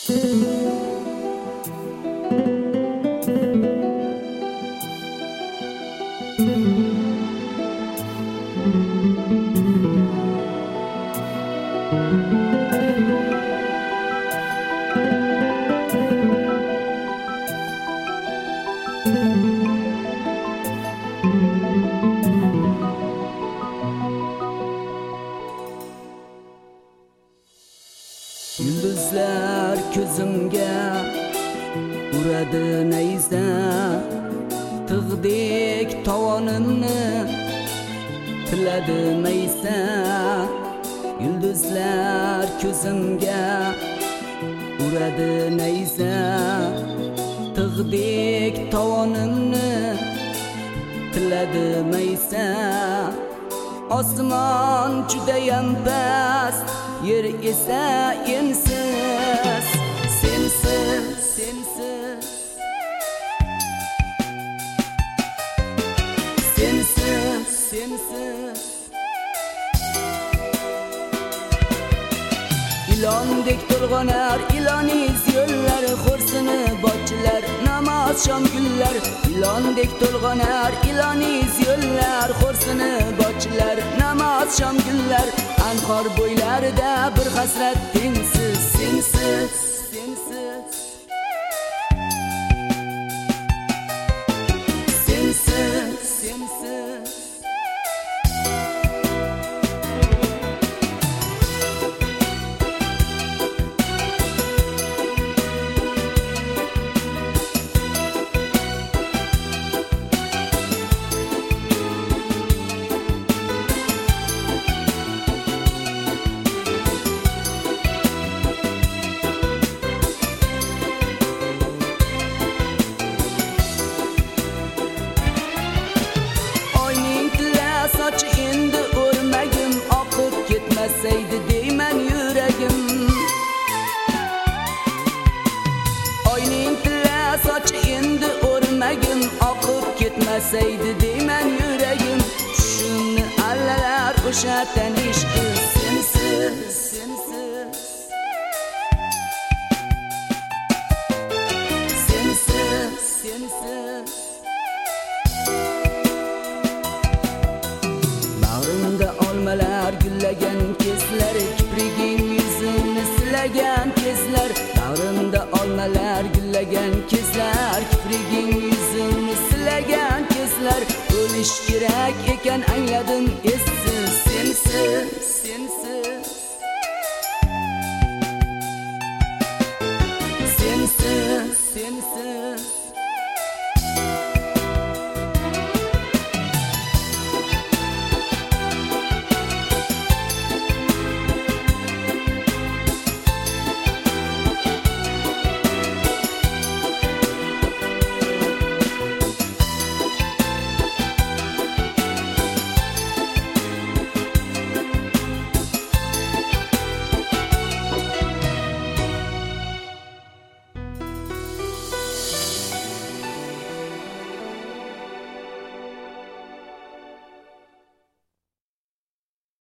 Yulduzlar ko'zimga uradi nayza, tig'dek tovonimni tiladi maysa. Yulduzlar ko'zimga uradi nayza, tig'dek tovonimni tiladi maysa. Osmon judayam past, yer esa ensiz, sensiz, sensiz, sensiz, sensiz. İlondek to'lg'onar iloniz yo'llar, xo'rsini bog'chilar namoz shom gullar. İlondek to'lg'onar iloniz yo'llar, xo'rsini bog'chilar namoz shom gullar. Anhor bo'ylarida bir hasrat tengsiz, sensiz, sensiz, sensiz, sensiz. Endi o'rmagim oqib ketmasaydi deyman yuragim. Oyning tilla sochi endi o'rmagim oqib ketmasaydi deyman yuragim. Tushimni allalar o'sha tanish qiz, sensiz, sensiz, sensiz, sensiz. Bag'rimda olmalar gullagan kezlar, kipriging yuzimni silagan kezlar. Bag'rimda olmalar gullagan kezlar, kipriging yuzimni silagan kezlar. O'lish kerak ekan angladim essiz, sensiz, sensiz, sensiz, sensiz.